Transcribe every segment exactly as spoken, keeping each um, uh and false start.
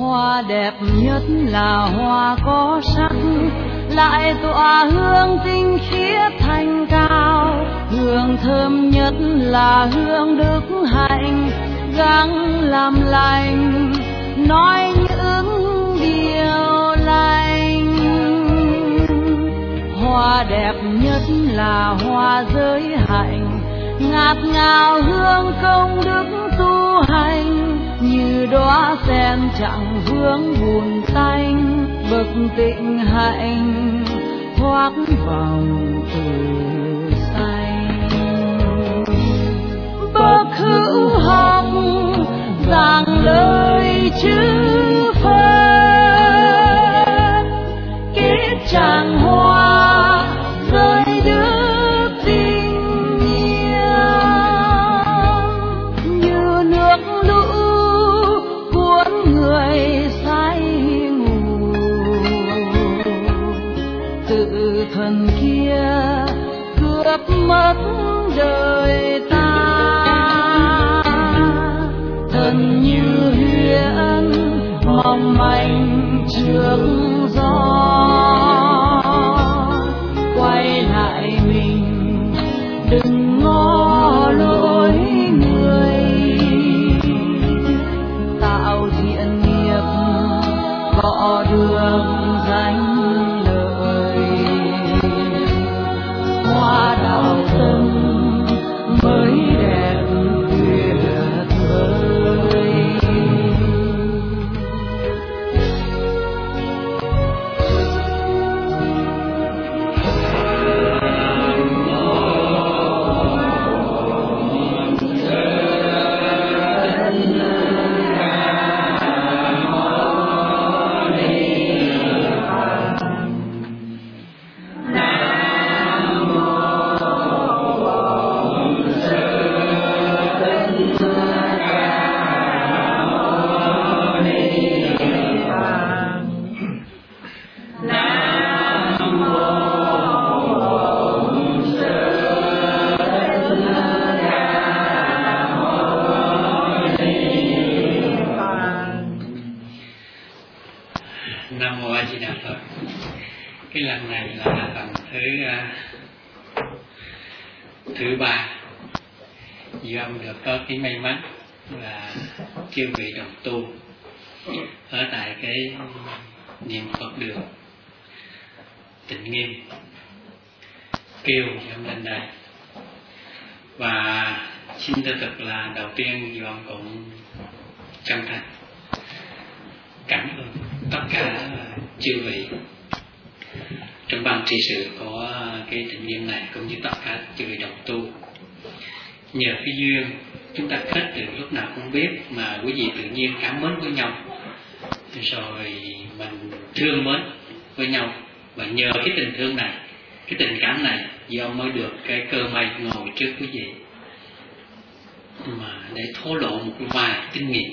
Hoa đẹp nhất là hoa có sắc, lại tỏa hương tinh khiết thanh cao. Hương thơm nhất là hương đức hạnh, gắng làm lành, nói những điều lành. Hoa đẹp nhất là hoa giới hạnh, ngát ngào hương công đức tu hành. Như đóa sen chẳng vương buồn tanh, bậc tịnh hạnh thoát vòng từ xanh. Bậc hữu học giảng lời chữ Phật, kết tràng hoa rơi đức tình yêu. Như nước lũ cuốn người say ngủ, tự thần kia cướp mất đời ta. Thân như huyễn mong manh trước gió, quay lại mình đừng ngó lối người. Tạo thiện nghiệp cọ đường danh lợi, hoa đạo tâm mới đẹp tuyệt vời. Cái may mắn là chư vị đồng tu ở tại cái niệm Phật đường Tịnh Nghiêm kêu trong lên đây, và xin thưa thật là đầu tiên Duy Ông cũng chân thành cảm ơn tất cả chư vị trong ban trị sự của cái Tịnh Nghiêm này, cũng như tất cả chư vị đồng tu. Nhờ cái duyên chúng ta kết từ lúc nào không biết mà quý vị tự nhiên cảm mến với nhau, rồi mình thương mến với nhau, và nhờ cái tình thương này, cái tình cảm này, do mới được cái cơ may ngồi trước quý vị mà để thổ lộ một vài kinh nghiệm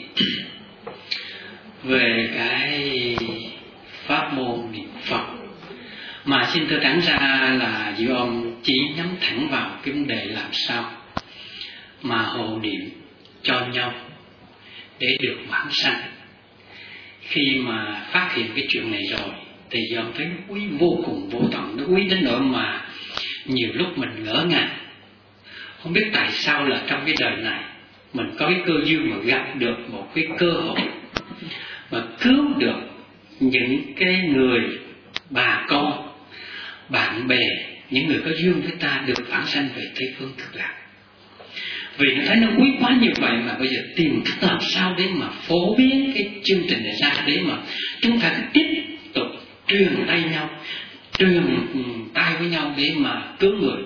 về cái pháp môn niệm Phật. Mà xin thưa thẳng ra là Diệu Ông chỉ nhắm thẳng vào cái vấn đề làm sao mà hộ niệm cho nhau để được vãng sanh. Khi mà phát hiện cái chuyện này rồi thì Diệu Ông thấy nó quý vô cùng vô tận, nó quý đến nỗi mà nhiều lúc mình ngỡ ngàng, không biết tại sao là trong cái đời này mình có cái cơ duyên mà gặp được một cái cơ hội mà cứu được những cái người bà con, bạn bè, những người có duyên với ta được vãng sanh về Tây Phương Cực Lạc. Vì nó thấy nó quý quá như vậy mà bây giờ tìm cách làm sao để mà phổ biến cái chương trình này ra, để mà chúng ta cứ tiếp tục truyền tay nhau, truyền tay với nhau để mà cứu người.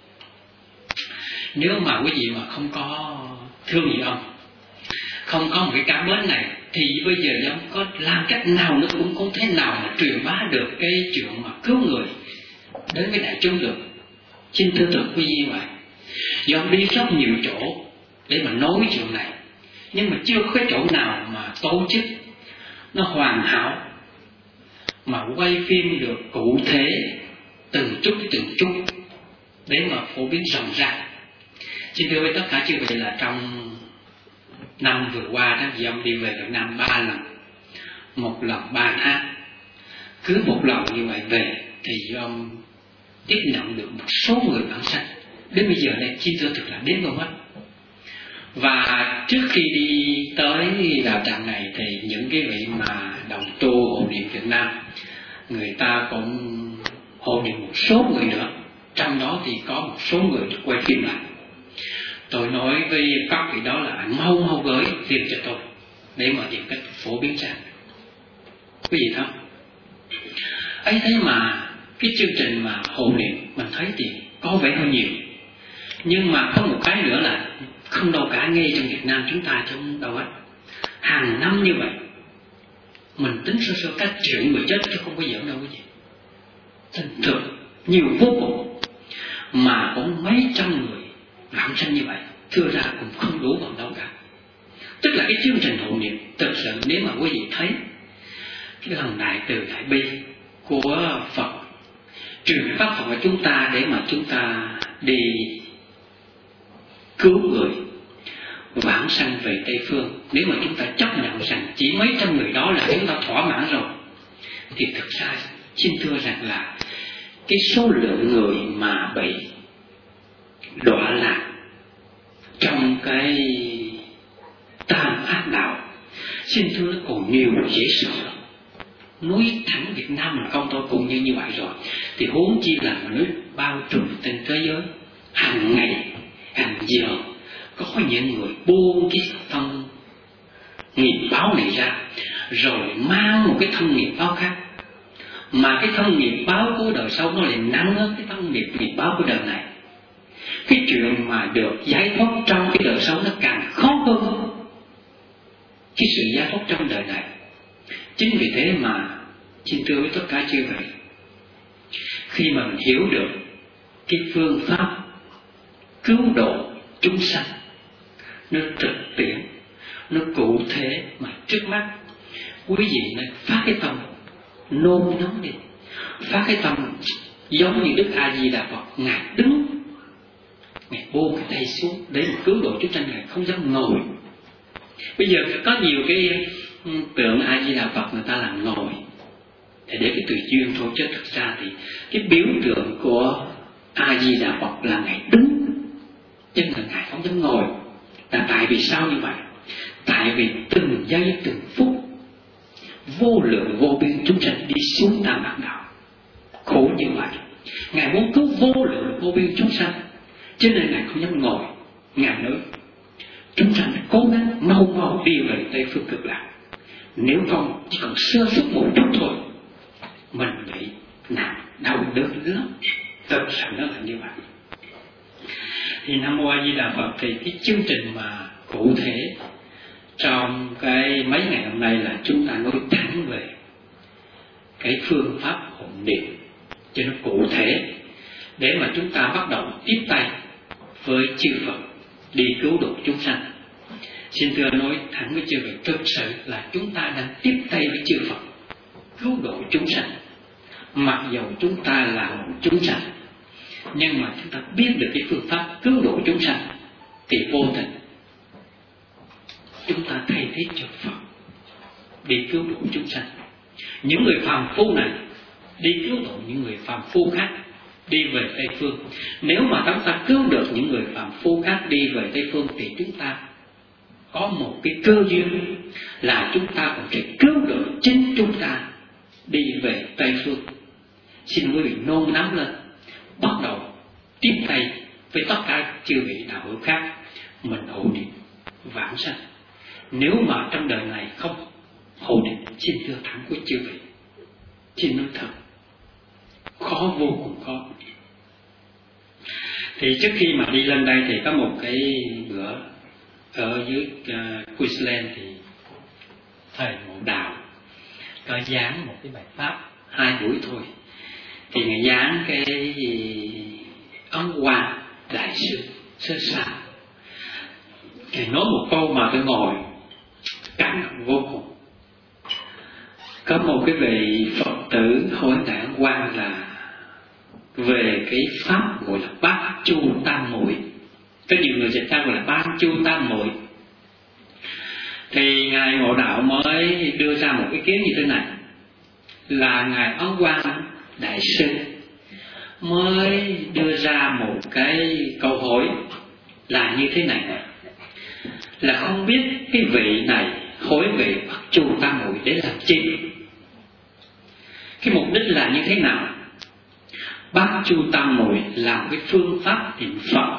Nếu mà quý vị mà không có thương gì ông, không có một cái cảm mến này, thì bây giờ ông có làm cách nào nữa cũng không thể nào mà truyền bá được cái chuyện mà cứu người đến với đại chúng được. Xin thưa thật quý vị vậy. Do ông đi rất nhiều chỗ để mà nói cái chuyện này, nhưng mà chưa có cái chỗ nào mà tổ chức nó hoàn hảo mà quay phim được cụ thể từng chút từng chút để mà phổ biến rộng ra. Xin thưa với tất cả chư vị là trong năm vừa qua đó, vì ông đi về Việt Nam ba lần, một lần ba tháng. Cứ một lần như vậy về thì ông tiếp nhận được một số người vãng sanh. Đến bây giờ đây chi thưa thực là đến không hết. Và trước khi đi tới đạo tràng này thì những cái vị mà đồng tu hộ niệm Việt Nam, người ta cũng hộ niệm một số người nữa. Trong đó thì có một số người được quay phim lại. Tôi nói với các vị đó là mau mau gửi phim cho tôi để mà tìm cách phổ biến ra. Quý vị thấy không? Ấy thế mà cái chương trình mà hộ niệm mình thấy thì có vẻ hơi nhiều, nhưng mà có một cái nữa là không đâu cả, ngay trong Việt Nam chúng ta trong đâu hết. Hàng năm như vậy mình tính sơ sơ các triệu người chết chứ không có giỡn đâu quý vị. Thật thực nhiều vô cùng, mà cũng mấy trăm người vãng sanh như vậy, thưa ra cũng không đủ bằng đâu cả. Tức là cái chương trình hộ niệm thực sự, nếu mà quý vị thấy cái lòng đại từ đại bi của Phật truyền pháp Phật của chúng ta để mà chúng ta đi cứu người vãng sanh về Tây Phương, nếu mà chúng ta chấp nhận rằng chỉ mấy trăm người đó là chúng ta thỏa mãn rồi, thì thực ra xin thưa rằng là cái số lượng người mà bị đọa lạc trong cái tam ác đạo, xin thưa nó còn nhiều dễ sợ. Nói thẳng Việt Nam mình không thôi cũng như như vậy rồi, thì huống chi là một nước bao trùm trên thế giới. Hàng ngày, hàng giờ có những người buông cái thân nghiệp báo này ra, rồi mang một cái thân nghiệp báo khác, mà cái thân nghiệp báo của đời sau nó lại nặng hơn cái thân nghiệp nghiệp báo của đời này. Cái chuyện mà được giải thoát trong cái đời sau nó càng khó hơn cái sự giải thoát trong đời này. Chính vì thế mà xin thưa với tất cả chư vị, khi mà mình hiểu được cái phương pháp cứu độ chúng sanh, nó thực tiễn, nó cụ thể mà trước mắt, quý vị nên phát cái tâm nôn nóng đi, phát cái tâm giống như Đức A Di Đà Phật. Ngài đứng, Ngài buông cái tay xuống để mà cứu độ chúng sanh, Ngài không dám ngồi. Bây giờ có nhiều cái tượng A Di Đà Phật người ta làm ngồi để để cái tùy duyên thôi, chứ thực ra thì cái biểu tượng của A Di Đà Phật là Ngài đứng, chứ là Ngài không dám ngồi. Là tại vì sao như vậy? Tại vì từng giây từng phút vô lượng vô biên chúng sanh đi xuống tam ác đạo khổ như vậy. Ngài muốn cứu vô lượng vô biên chúng sanh, cho nên Ngài không dám ngồi. Ngài nói chúng sanh cố gắng mau mau đi về Tây Phương Cực Lạc, nếu không chỉ còn sơ suất một chút thôi mình bị nặng đau đớn lắm. Thật sự nó là như vậy. Thì Nam Mô A Di Đà Phật, thì cái chương trình mà cụ thể trong cái mấy ngày hôm nay là chúng ta nói thẳng về cái phương pháp hộ niệm cho nó cụ thể, để mà chúng ta bắt đầu tiếp tay với chư Phật đi cứu độ chúng sanh. Xin thưa nói thẳng với chư vị, thực sự là chúng ta đang tiếp tay với chư Phật cứu độ chúng sanh. Mặc dù chúng ta là một chúng sanh, nhưng mà chúng ta biết được cái phương pháp cứu độ chúng sanh, thì vô tình chúng ta thay thế cho Phật đi cứu độ chúng sanh. Những người phàm phu này đi cứu độ những người phàm phu khác đi về Tây Phương. Nếu mà chúng ta cứu được những người phàm phu khác đi về Tây Phương, thì chúng ta có một cái cơ duyên là chúng ta cũng sẽ cứu được chính chúng ta đi về Tây Phương. Xin quý vị nôn nóng lên, bắt đầu tiếp tay với tất cả chư vị đạo hữu khác, mình hộ niệm vãng sanh. Nếu mà trong đời này không hộ niệm, xin thưa thẳng với chư vị, xin nói thật, khó vô cùng khó. Thì trước khi mà đi lên đây thì có một cái bữa ở dưới uh, Queensland, thì thầy Ngộ Đạo có giảng một cái bài pháp hai buổi thôi. Thì ngài giảng cái Ấn Quang Đại sư sơ sài, ngài nói một câu mà tôi ngồi cảm động vô cùng. Có một cái vị Phật tử hỏi Đại Ấn Quang là về cái pháp gọi là bát chu tam muội. Có nhiều người dịch ra gọi là bát chu tam muội. Thì Ngài Ngộ Đạo mới đưa ra một ý kiến như thế này, là Ngài Ấn Quang Đại Sư mới đưa ra một cái câu hỏi là như thế này, là không biết cái vị này hỏi về Bắc Chu Tam Muội để làm chi, cái mục đích là như thế nào. Bắc Chu Tam Muội là cái phương pháp niệm Phật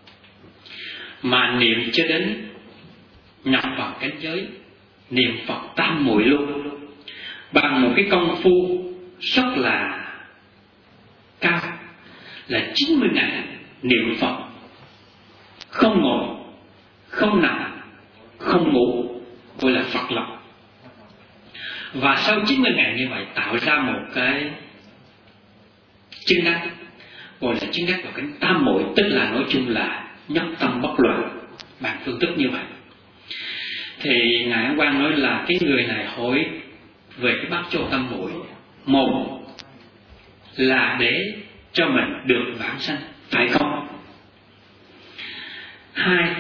mà niệm cho đến nhập vào cảnh giới niệm Phật tam muội luôn, bằng một cái công phu rất là cao, là chín mươi ngày niệm Phật, không ngồi, không nằm, không ngủ, gọi là Phật lập. Và sau chín mươi ngày như vậy tạo ra một cái chứng đắc, gọi là chứng đắc vào cảnh tam muội, tức là nói chung là nhất tâm bất loạn, bằng phương thức như vậy. Thì Ngài Ấn Quang nói là cái người này hỏi về cái Bắc Châu Tam Muội, một là để cho mình được vãng sanh, phải không? Hai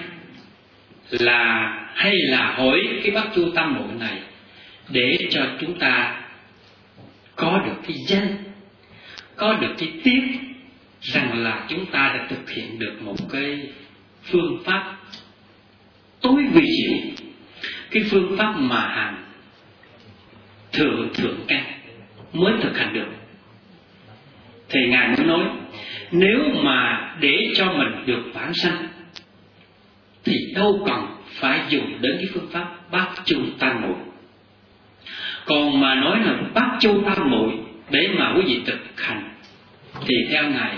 là hay là hỏi cái Bắc Châu Tam Muội này để cho chúng ta có được cái danh, có được cái tiếng rằng là chúng ta đã thực hiện được một cái phương pháp tối vi diệu, cái phương pháp mà hàng thượng thượng căn mới thực hành được. Thì Ngài mới nói, nếu mà để cho mình được vãng sanh thì đâu cần phải dùng đến cái phương pháp Bát Chu Tam Muội. Còn mà nói là Bát Chu Tam Muội để mà quý vị thực hành thì theo Ngài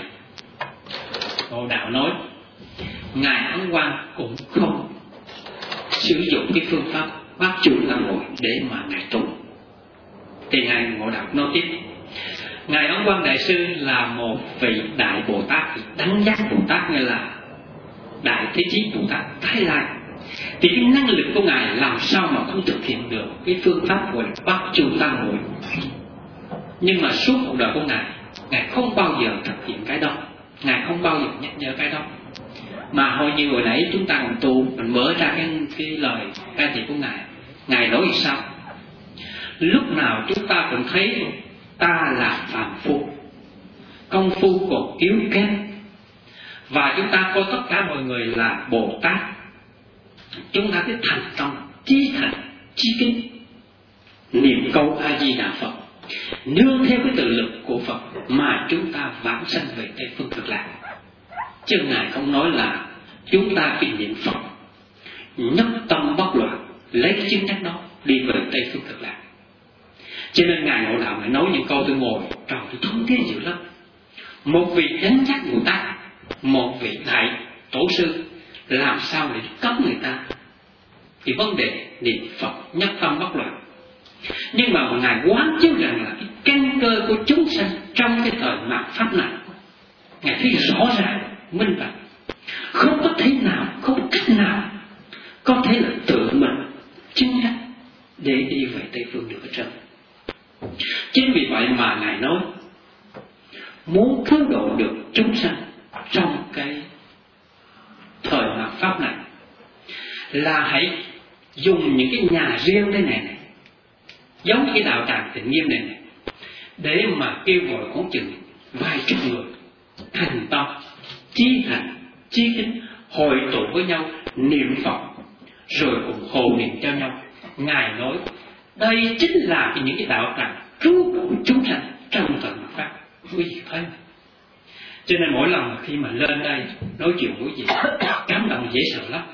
Ngộ Đạo nói, Ngài Ấn Quang cũng không sử dụng cái phương pháp Bát Chu Tam Muội để mà Ngài tu. Thì Ngài Ngộ Đạo nói tiếp, Ngài Ấn Quang Đại Sư là một vị Đại Bồ Tát, Đẳng Giác Bồ Tát, nghĩa là Đại Thế Chí Bồ Tát Thái Lai. Thì cái năng lực của Ngài làm sao mà không thực hiện được cái phương pháp gọi là Bát Chu Tam Muội. Nhưng mà suốt cuộc đời của Ngài, Ngài không bao giờ thực hiện cái đó, Ngài không bao giờ nhắc nhở cái đó. Mà hồi như hồi nãy chúng ta còn tu, mình mở ra cái, cái lời ca thị của Ngài, Ngài nói sao? Lúc nào chúng ta cũng thấy ta là phàm phu, công phu còn yếu kém, và chúng ta coi tất cả mọi người là Bồ Tát. Chúng ta cứ thành tâm, chí thành, chí kính, niệm câu A Di Đà Phật, nương theo cái tự lực của Phật mà chúng ta vãng sanh về Tây Phương Cực Lạc. Chứ Ngài không nói là chúng ta vì niệm Phật nhất tâm bất loạn, lấy cái chứng đắc đó đi về Tây Phương Cực Lạc. Cho nên Ngài Ngộ Đạo mới nói những câu tôi ngồi trời tôi thấm thía dữ lắm. Một vị Đẳng Giác Bồ Tát, một vị Đại Tổ Sư, làm sao để cấp người ta thì vấn đề niệm Phật nhất tâm bất loạn. Nhưng mà Ngài quán chiếu rằng là cái căn cơ của chúng sanh trong cái thời mạt pháp này, Ngài thấy rõ ràng, minh bạch, không có thể nào, không có cách nào có thể là tự mình chứng đắc để đi về Tây Phương được hết trơn. Chính vì vậy mà Ngài nói, muốn cứu độ được chúng sanh trong cái thời mạt pháp này là hãy dùng những cái nhà riêng thế này này, giống như cái đạo tràng Tịnh Nghiêm này này, để mà kêu gọi khoảng chừng vài chục người thành tâm, chí thành, chí kính, hội tụ với nhau niệm Phật, rồi cùng hộ niệm cho nhau. Ngài nói đây chính là những cái đạo tràng cứu độ chúng sanh trong thời mạt pháp. Quý vị thấy không? Cho nên mỗi lần khi mà lên đây nói chuyện với quý vị, cảm động dễ sợ lắm.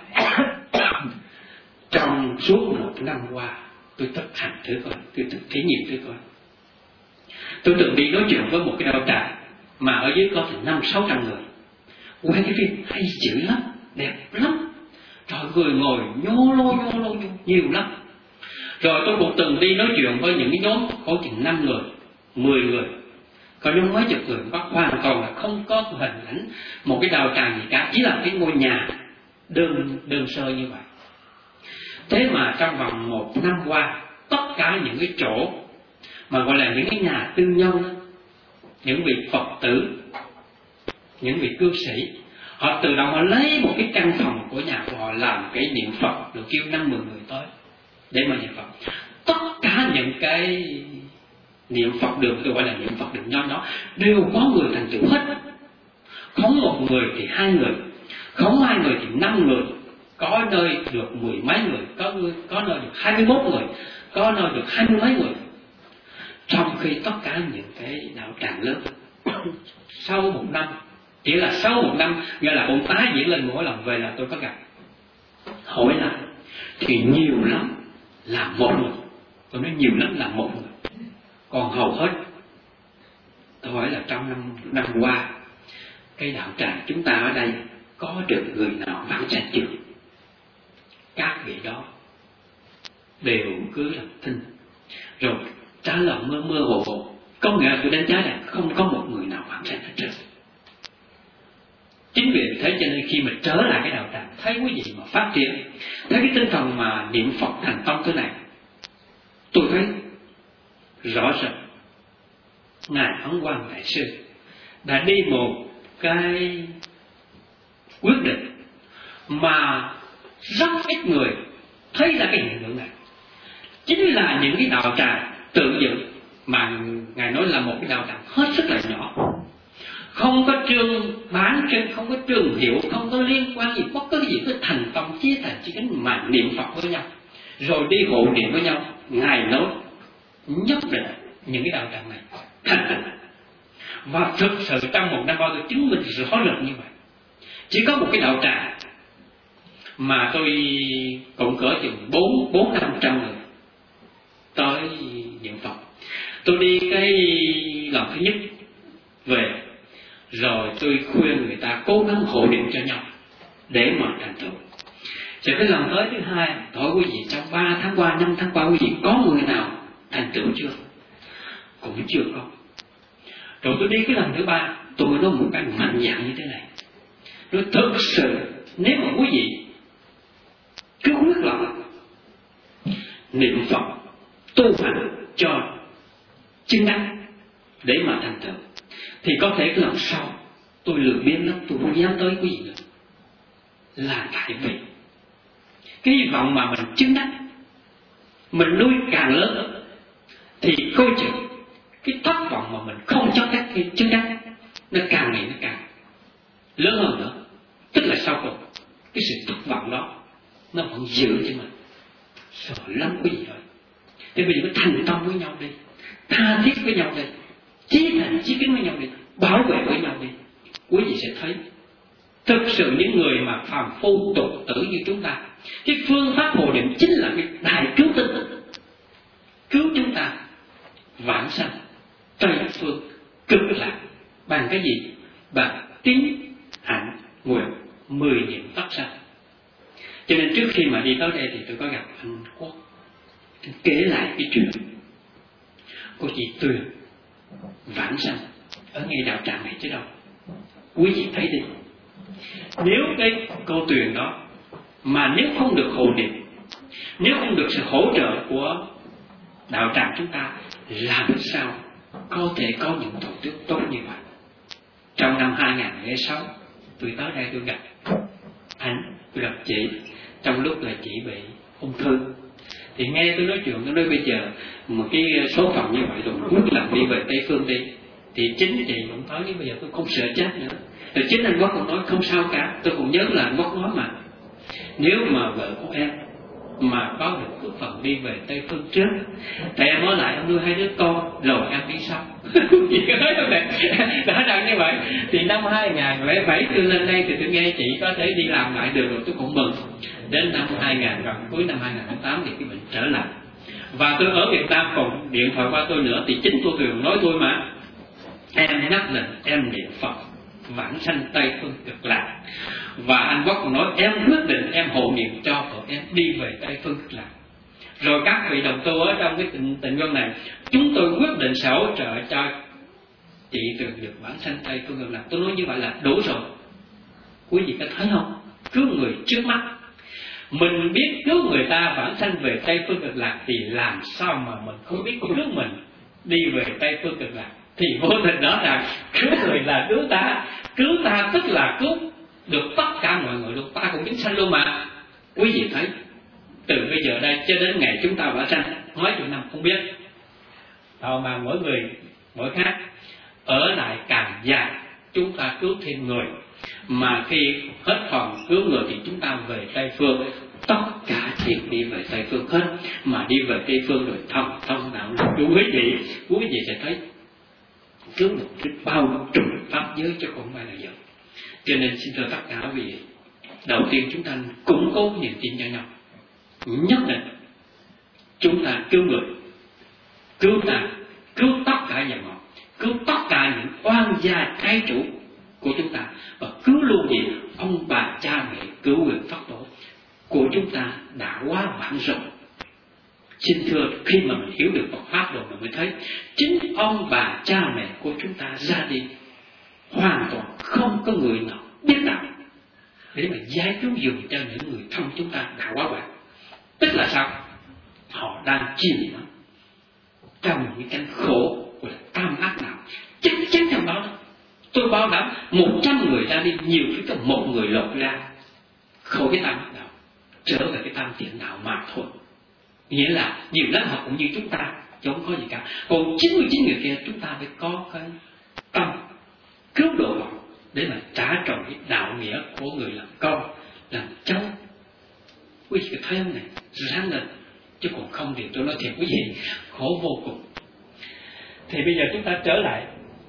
Trong suốt một năm qua tôi thực hành thử coi, tôi thực thí nghiệm thử coi. Tôi từng đi nói chuyện với một cái đạo tràng mà ở dưới cóถึงnăm sáu trăm người, quay cái phim hay dữ lắm, đẹp lắm, trời, người ngồi nhô lô nhô lô nhô, nhiều lắm. Rồi tôi cũng từng đi nói chuyện với những cái nhóm có chừng năm người, mười người, có nhóm mấy chục người, bác hoàn toàn là không có hình ảnh một cái đạo tràng gì cả, chỉ là cái ngôi nhà đơn đơn sơ như vậy. Thế mà trong vòng một năm qua, tất cả những cái chỗ mà gọi là những cái nhà tư nhân đó, những vị Phật tử, những vị cư sĩ, họ tự động họ lấy một cái căn phòng của nhà của họ làm cái niệm Phật, được kêu năm mười người tới. để mà niệm Phật. Tất cả những cái niệm Phật đường, tôi gọi là niệm Phật đường nho đó, đều có người thành tựu hết. Không một người thì hai người, không hai người thì năm người, có nơi được mười mấy người, có nơi, có nơi được hai mươi mốt người, có nơi được hai mươi mấy người. Trong khi tất cả những cái đạo tràng lớn sau một năm, chỉ là sau một năm, nghĩa là cũng tái diễn lên mỗi lần về là tôi có gặp, hỏi lại thì nhiều lắm là một người. Tôi nói nhiều lắm là một người. Còn hầu hết, tôi hỏi là trong năm năm qua cái đạo tràng chúng ta ở đây có được người nào vãng sanh chưa? Các vị đó đều cứ làm thinh rồi trả lời mơ mơ hồ hồ. Có nghĩa là tôi đánh giá là không có một người nào vãng sanh hết trơn. Chính vì thế cho nên khi mà trở lại cái đạo tràng, thấy quý vị mà phát triển, thấy cái tinh thần mà niệm Phật thành công thế này, tôi thấy rõ ràng Ngài Ấn Quang Đại Sư đã đi một cái quyết định mà rất ít người thấy ra cái hiện tượng này. Chính là những cái đạo tràng tự dựng mà Ngài nói là một cái đạo tràng hết sức là nhỏ, không có trường bán trên, không có trường hiệu, không có liên quan gì bất cứ gì tới thành công chia thành chỉ cánh mà niệm Phật với nhau, rồi đi hộ niệm với nhau. Ngài nói nhất định những cái đạo tràng này thành tựu, và thực sự trong một năm qua tôi chứng minh rõ rệt như vậy. Chỉ có một cái đạo tràng mà tôi cũng cỡ chừng bốn bốn năm trăm người tới niệm Phật. Tôi đi cái lần thứ nhất về, rồi tôi khuyên người ta cố gắng hộ niệm cho nhau để mà thành tựu. Rồi cái lần tới thứ hai, hỏi quý vị trong ba tháng qua, năm tháng qua quý vị có người nào thành tựu chưa? Cũng chưa có. Rồi tôi đi cái lần thứ ba, tôi mới nói một cái mạnh dạn như thế này. Nói thực sự nếu mà quý vị cứ quyết lòng niệm Phật tu hành cho chứng đắc để mà thành tựu, thì có thể cái lần sau tôi lười biếng lắm, tôi không dám tới quý vị nữa. Là tại vì cái hy vọng mà mình chứng đắc, mình nuôi càng lớn thì coi chừng cái thất vọng mà mình không cho đắc cái chứng đắc nó càng ngày nó càng lớn hơn nữa. Tức là sau cùng cái sự thất vọng đó nó vẫn giữ cho mình. Sợ lắm quý vị ơi. Thì bây giờ mới thành tâm với nhau đi, tha thiết với nhau đi, chí thành chí kính với nhau đi, bảo vệ với nhau đi. Quý vị sẽ thấy thực sự những người mà phàm phu tục tử như chúng ta, cái phương pháp hộ niệm chính là cái đại cứu tinh, cứu chúng ta vãng sanh Tây phương cực lạc. Bằng cái gì? Bằng tín hạnh nguyện mười niệm tất sanh. Cho nên trước khi mà đi tới đây thì tôi có gặp anh Quốc, anh kể lại cái chuyện cô chị Tuyền vãng sanh ở ngay đạo tràng này chứ đâu. Quý vị thấy đi, nếu cái cô Tuyền đó mà nếu không được hộ niệm, nếu không được sự hỗ trợ của đạo tràng chúng ta, làm sao có thể có những tổ chức tốt như vậy. Trong năm hai nghìn lẻ sáu tôi tới đây tôi gặp anh, tôi gặp chị trong lúc là chị bị ung thư. Thì nghe tôi nói chuyện, tôi nói bây giờ một cái số phận như vậy rồi quyết làm đi về Tây Phương đi. Thì chính chị cũng nói bây giờ tôi không sợ chết nữa. Rồi chính anh Quốc cũng nói không sao cả. Tôi cũng nhớ là anh Quốc nói mà, nếu mà vợ của em mà có được phước phần đi về Tây Phương trước thì em nói lại em nuôi hai đứa con rồi em đi sau. Chị có nói không này? Đã rằng như vậy. Thì năm hai nghìn lẻ bảy tôi lên đây thì tôi nghe chị có thể đi làm lại được rồi, tôi cũng mừng. Đến năm hai nghìn, gần cuối năm hai nghìn lẻ tám thì cái bệnh trở lại. Và tôi ở Việt Nam còn điện thoại qua tôi nữa, thì chính tôi thường nói tôi mà, em nhắc lần em niệm Phật vãng sanh Tây Phương cực lạc. Và anh Quốc còn nói em quyết định em hộ niệm cho vợ em đi về Tây Phương cực lạc. Rồi các vị đồng tu ở trong cái tình, tình huống này, chúng tôi quyết định sẽ hỗ trợ cho chị Tuyền được vãng sanh Tây Phương cực lạc. Tôi nói như vậy là đủ rồi. Quý vị có thấy không? Cứu người trước mắt. Mình biết cứu người ta vãng sanh về Tây Phương cực lạc, thì làm sao mà mình không biết cứu mình đi về Tây Phương cực lạc? Thì vô tình đó rằng cứu người là cứu ta, cứu ta tức là cứu được tất cả mọi người luôn, ta cũng chứng sanh luôn mà. Quý vị thấy từ bây giờ đây cho đến ngày chúng ta vãng sanh mấy chục năm không biết. Thôi mà mỗi người mỗi khác, ở lại càng dài chúng ta cứu thêm người, mà khi hết phần cứu người thì chúng ta về Tây Phương. Tất cả đều đi về Tây Phương hết, mà đi về Tây Phương rồi thông thông đạo của quý vị, quý vị sẽ thấy cứu được bao trùm pháp giới cho không phải là giờ. Cho nên xin thưa tất cả quý vị, đầu tiên chúng ta củng cố niềm tin cho nhau, nhất định chúng ta cứu người, cứu ta, cứu tất cả dòng họ, cứu tất cả những oan gia trái chủ của chúng ta, và cứu luôn gì ông bà cha mẹ cứu người Phật tổ của chúng ta đã quá vãng rồi. Xin thưa, khi mà mình hiểu được Phật pháp rồi, mình mới thấy chính ông bà cha mẹ của chúng ta ra đi hoàn toàn không có người nào biết đạo để mà giải cứu dùng cho những người thân chúng ta đã quá vãng. Tức là sao? Họ đang chìm trong những cánh khổ của tam ác nào, chắc chắn trong đó. Tôi bảo đảm một trăm người ra đi, nhiều khi có một người lột ra khỏi cái tam ác đạo, trở về cái tam thiện đạo mà thôi. Nghĩa là nhiều lắm họ cũng như chúng ta, chứ không có gì cả. Còn chín mươi chín người kia chúng ta phải có cái tâm cứu độ họ để mà trả tròn cái đạo nghĩa của người làm con, làm cháu. Quý vị thấy không này? Ráng lên, chứ còn không thì tôi nói thiệt quý vị, khổ vô cùng. Thì bây giờ chúng ta trở lại,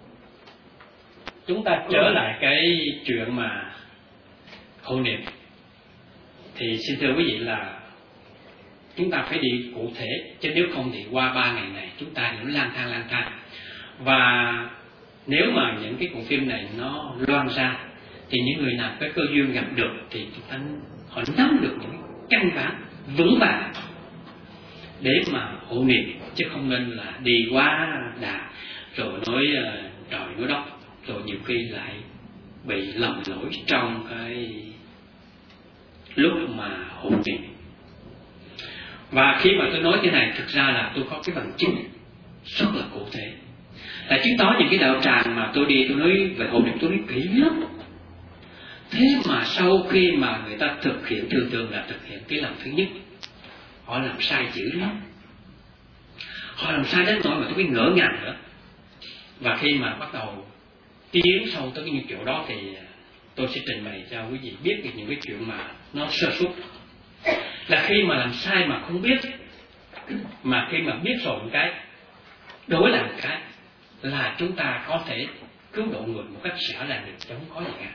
chúng ta trở lại cái chuyện mà hộ niệm. Thì xin thưa quý vị là chúng ta phải đi cụ thể, chứ nếu không thì qua ba ngày này chúng ta vẫn lang thang lang thang. Và nếu mà những cái cuộn phim này nó loan ra thì những người nào có cơ duyên gặp được thì chúng ta họ nắm được những căn bản vững vàng để mà hộ niệm, chứ không nên là đi quá đà rồi nói trời nói đất, rồi nhiều khi lại bị lầm lỗi trong cái lúc mà hộ niệm. Và khi mà tôi nói cái này, thực ra là tôi có cái bằng chứng rất là cụ thể, là chứng tỏ những cái đạo tràng mà tôi đi tôi nói về hộ niệm tôi nói kỹ lắm. Thế mà sau khi mà người ta thực hiện, thường thường là thực hiện cái lần thứ nhất, họ làm sai dữ lắm. Họ làm sai đến nỗi mà tôi biết ngỡ ngàng nữa. Và khi mà bắt đầu tiến sâu tới những chuyện đó thì tôi sẽ trình bày cho quý vị biết được những cái chuyện mà nó sơ suất. Là khi mà làm sai mà không biết, mà khi mà biết rồi một cái, đối làm một cái, là chúng ta có thể cứu độ người một cách xả làng được, chứ không có gì cả.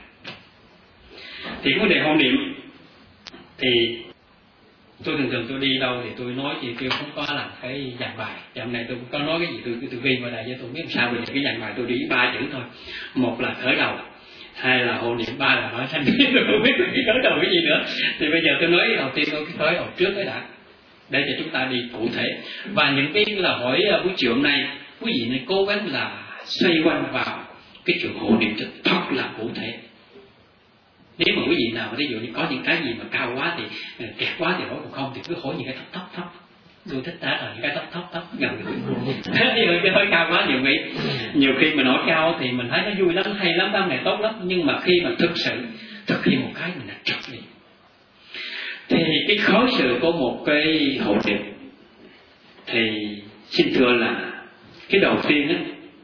Thì vấn đề hộ niệm thì tôi thường thường tôi đi đâu thì tôi nói chị kêu không có làm cái dàn bài. Dạo này tôi có nói cái gì tôi tôi ghi vào đây cho tôi biết làm sao. Bây giờ cái dàn bài tôi đi ba chữ thôi, một là khởi đầu, hai là hộ niệm, ba là hỏi thanh niên. Tôi không biết cái khởi đầu cái gì nữa. Thì bây giờ tôi nói đầu tiên tôi cái khởi đầu trước cái đã, để cho chúng ta đi cụ thể. Và những cái là hỏi buổi chiều hôm nay quý vị nên cố gắng là xoay quanh vào cái chuyện hộ niệm cho thật là cụ thể. Nếu mà quý vị nào ví dụ như có những cái gì mà cao quá thì kẹt quá thì hỏi, còn không thì cứ hỏi những cái thấp thấp thấp. Tôi thích đã là những cái thấp thấp thấp gần gũi. Thế cái hơi cao quá nhiều khi nhiều khi mà nói cao thì mình thấy nó vui lắm, hay lắm, ban ngày tốt lắm, nhưng mà khi mà thực sự thực hiện một cái mình là trật liền. Thì cái khó sự của một cái hộ niệm thì xin thưa là cái đầu tiên á,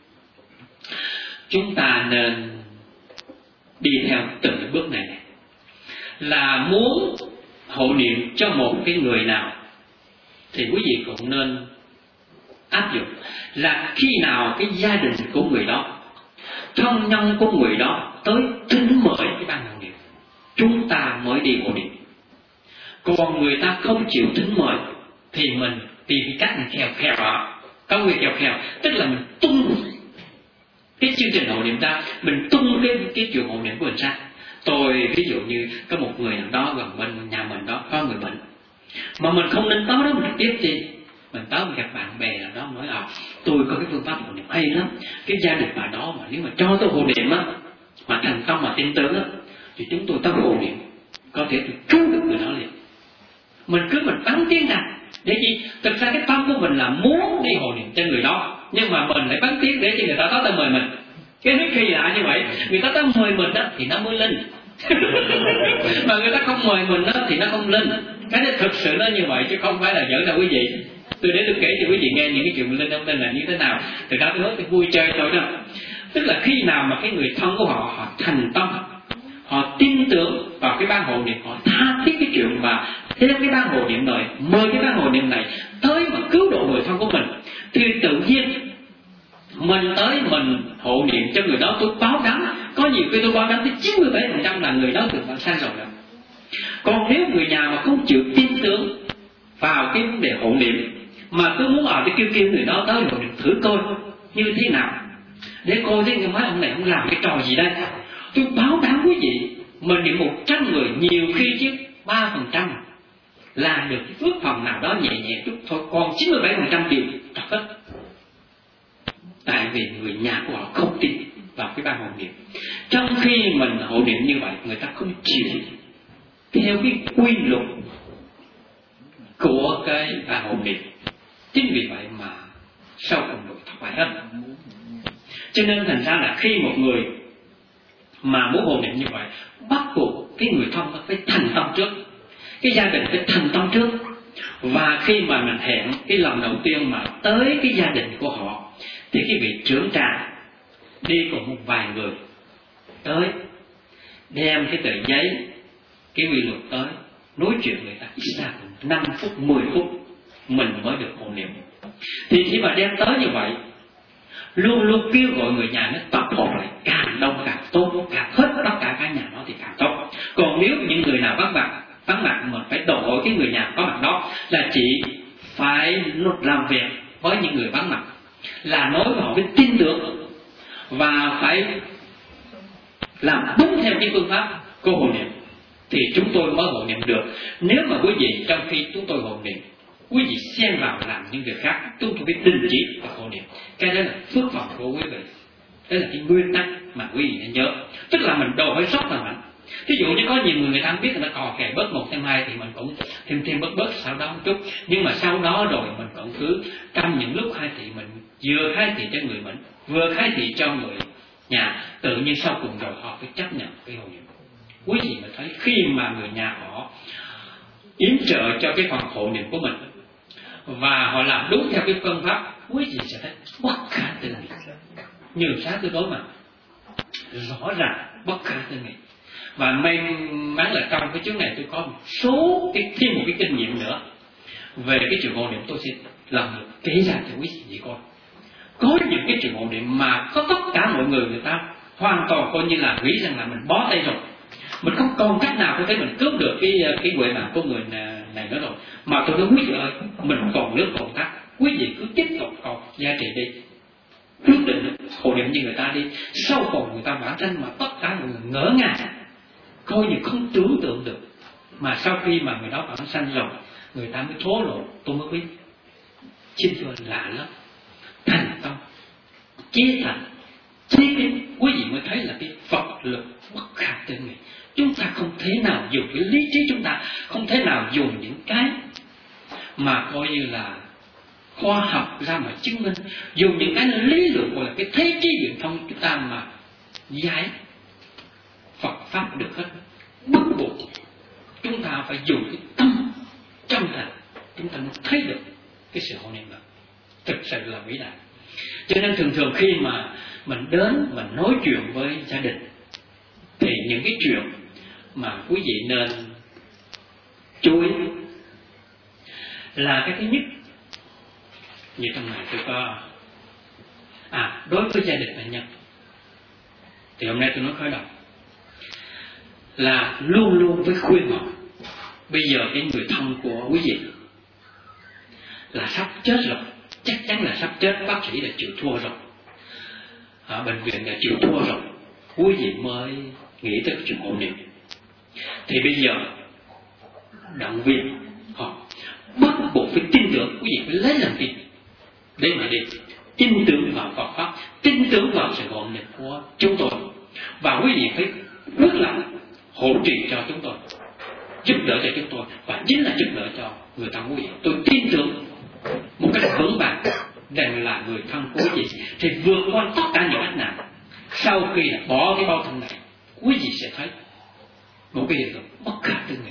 chúng ta nên đi theo từng cái bước này, này là muốn hộ niệm cho một cái người nào thì quý vị cũng nên áp dụng là khi nào cái gia đình của người đó, thân nhân của người đó tới thỉnh mời cái ban hộ niệm, chúng ta mới đi hộ niệm. Còn người ta không chịu thỉnh mời thì mình tìm cái cách mình khèo khèo đó. Có người khèo khèo tức là mình tung cái chương trình hộ niệm ra, mình tung cái cái chuyện hộ niệm của mình ra. Tôi ví dụ như có một người nào đó gần bên nhà mình đó có người bệnh, mà mình không nên tới đó mình tiếp chi, mình tới mình gặp bạn bè nào đó nói à tôi có cái phương pháp hộ niệm hay lắm, cái gia đình bà đó mà nếu mà cho tôi hộ niệm á, mà thành công mà tin tưởng á, thì chúng tôi tới hộ niệm có thể tôi cứu được người đó liền. Mình cứ mình bắn tiếng ra để chi? Thực ra cái tâm của mình là muốn đi hộ niệm cho người đó, nhưng mà mình lại bắn tiếng để cho người ta tới mời mình. Cái nước khi lạ như vậy, người ta tới mời mình đó thì nó mới linh. Mà người ta không mời mình đó thì nó không linh. Cái đó thực sự nó như vậy chứ không phải là giỡn đâu quý vị. Tôi để tôi kể cho quý vị nghe những cái chuyện linh ông tên là như thế nào. Từ đó tôi nói tôi vui chơi thôi đó. Tức là khi nào mà cái người thân của họ họ thành tâm, họ tin tưởng vào cái ban hộ niệm, họ tha thiết cái chuyện mà đem cái ban hộ niệm này, mời cái ban hộ niệm này tới mà cứu độ người thân của mình, thì tự nhiên mình tới mình hộ niệm cho người đó, tôi báo đắng. Có nhiều khi tôi báo đắng tới chín mươi bảy phần trăm là người đó thường bạn sang rồi đó. Còn nếu người nhà mà không chịu tin tưởng vào cái vấn đề hộ niệm, mà cứ muốn ở cái kêu kêu người đó tới hộ niệm thử coi như thế nào, để coi thấy cái mấy ông này ông làm cái trò gì đây. Tôi báo đắng quý vị, mình niệm một trăm người nhiều khi chứ ba phần trăm là được phước phần nào đó nhẹ nhẹ chút thôi, còn chín mươi bảy phần trăm đều trật hết. Tại vì người nhà của họ không tin vào cái ban hộ niệm. Trong khi mình hộ niệm như vậy, người ta không chịu theo cái quy luật của cái ban hộ niệm. Chính vì vậy mà sau cùng được thất bại hết. Cho nên thành ra là khi một người mà muốn hộ niệm như vậy, bắt buộc cái người thân phải thành tâm trước, cái gia đình phải thành tâm trước. Và khi mà mình hẹn cái lần đầu tiên mà tới cái gia đình của họ, thì cái vị trưởng trà đi cùng một vài người tới, đem cái tờ giấy, cái quy luật tới, nói chuyện người ta ít ra năm phút, mười phút mình mới được hộ niệm. Thì khi mà đem tới như vậy, luôn luôn kêu gọi người nhà nó tập hợp lại, càng đông càng tốt, càng hết tất cả cả nhà nó thì càng tốt. Còn nếu những người nào vắng mặt, vắng mặt mình phải đòi hỏi cái người nhà có mặt đó là chỉ phải làm việc với những người vắng mặt, là nói họ với tin tưởng và phải làm đúng theo cái phương pháp của hộ niệm, thì chúng tôi mới hộ niệm được. Nếu mà quý vị trong khi chúng tôi hộ niệm, quý vị xen vào làm những việc khác, chúng tôi phải đình chỉ và hộ niệm. Cái đó là phước phần của quý vị. Đó là cái nguyên tắc mà quý vị nên nhớ. Tức là mình đòi hỏi rất là mạnh. Ví dụ như có nhiều người người ta không biết, người ta cò kè bớt một thêm hai thì mình cũng thêm thêm bớt bớt sau đó một chút. Nhưng mà sau đó rồi mình vẫn cứ trong những lúc khai thị mình vừa khai thị cho người mình, vừa khai thị cho người nhà, tự nhiên sau cùng rồi họ phải chấp nhận cái hộ niệm. Quý vị mà thấy khi mà người nhà họ yểm trợ cho cái phần hộ niệm của mình và họ làm đúng theo cái phương pháp, quý vị sẽ thấy bất khả tư nghị. Như sáng tôi nói mà rõ ràng bất khả tư nghị. Và may mắn là trong cái chương này tôi có một số cái thêm một cái kinh nghiệm nữa về cái trường hộ niệm, tôi sẽ lần lượt kể ra cho quý vị coi. Có những cái trường hộ niệm mà có tất cả mọi người người ta hoàn toàn coi như là nghĩ rằng là mình bó tay rồi, mình không còn cách nào có thể mình cướp được cái cái huệ mạng của người này nữa rồi. Mà tôi nói quý vị ơi, mình còn nước còn tắt, quý vị cứ tiếp tục còn gia trị đi, quyết định hộ niệm như người ta đi. Sau cùng người ta vãng sanh mà tất cả mọi người ngỡ ngàng, coi như không tưởng tượng được. Mà sau khi mà người đó vãng sanh rồi, người ta mới thố lộ, tôi mới biết chính tôi lạ lắm, thành tâm chế thành chế biến, quý vị mới thấy là cái Phật lực bất khả tư nghị. Chúng ta không thể nào dùng cái lý trí, chúng ta không thể nào dùng những cái mà coi như là khoa học ra mà chứng minh, dùng những cái lý luận gọi là cái thế trí truyền thông chúng ta mà giải Phật pháp được hết. Bắt buộc chúng ta phải dùng cái tâm trong thành, chúng ta mới thấy được cái sự hộ niệm đó thực sự là vĩ đại. Cho nên thường thường khi mà mình đến mình nói chuyện với gia đình, thì những cái chuyện mà quý vị nên chú ý là cái thứ nhất, như trong này tôi có à đối với gia đình nạn nhân, thì hôm nay tôi nói khởi đầu là luôn luôn với khuyên họ. Bây giờ cái người thân của quý vị là sắp chết rồi, chắc chắn là sắp chết, bác sĩ đã chịu thua rồi, ở bệnh viện đã chịu thua rồi, quý vị mới nghĩ tới chuyện hộ niệm. Thì bây giờ động viên họ, bắt buộc phải tin tưởng, quý vị phải lấy lòng tin để mà đi, tin tưởng vào Phật pháp, tin tưởng vào sự hộ niệm của chúng tôi, và quý vị phải rất là hỗ trợ cho chúng tôi, giúp đỡ cho chúng tôi, và chính là giúp đỡ cho người thân quý vị. Tôi tin tưởng một cách vững vàng rằng là người thân của quý vị thì vượt qua tất cả những ách nạn. Sau khi là bỏ cái bao thân này, quý vị sẽ thấy một cái hiện tượng bất khả tư nghị.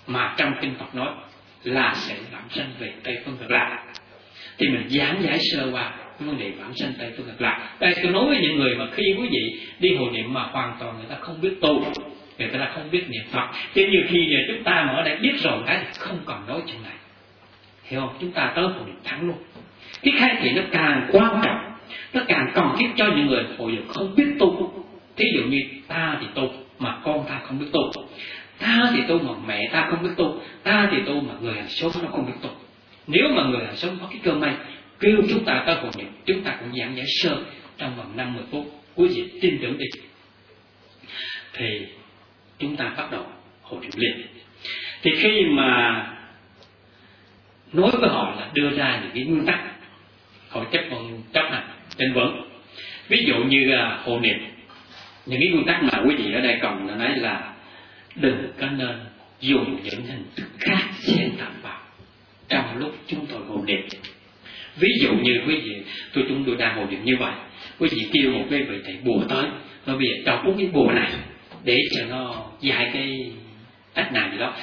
mà trong kinh Phật nói là sẽ vãng sanh về Tây Phương Cực Lạc. Thì mình giảng giải sơ qua cái vấn đề vãng sanh Tây Phương Cực Lạc. Đây tôi nói với những người mà khi quý vị đi hộ niệm mà hoàn toàn người ta không biết tu, người ta không biết niệm Phật, thì nhiều khi giờ chúng ta mà ở đây biết rồi cái không còn nói chuyện này, hiểu không? Chúng ta tới hộ niệm thắng luôn. Cái khai thị nó càng quan trọng, nó càng cần thiết cho những người hộ niệm không biết tu. Thí dụ như ta thì tu mà con ta không biết tu, ta thì tu mà mẹ ta không biết tu, ta thì tu mà người hàng xóm nó không biết tu. Nếu mà người hàng xóm có cái cơ may kêu chúng ta tới hộ niệm, chúng ta cũng giảng giải sơ trong vòng năm mươi phút, quý vị tin tưởng đi, thì chúng ta bắt đầu hộ niệm liền. Thì khi mà nói với họ là đưa ra những cái nguyên tắc, họ chấp chấp hành trên vững. Ví dụ như là hộ niệm, những cái nguyên tắc mà quý vị ở đây cần là nói là đừng có nên dùng những hình thức khác xen tạp vào trong lúc chúng tôi hộ niệm. Ví dụ như quý vị, tôi chúng tôi đang hộ niệm như vậy, quý vị kêu một cái vị thầy bùa tới, nói bây giờ cho uống cái bùa này để cho nó giải cái ách nào gì đó,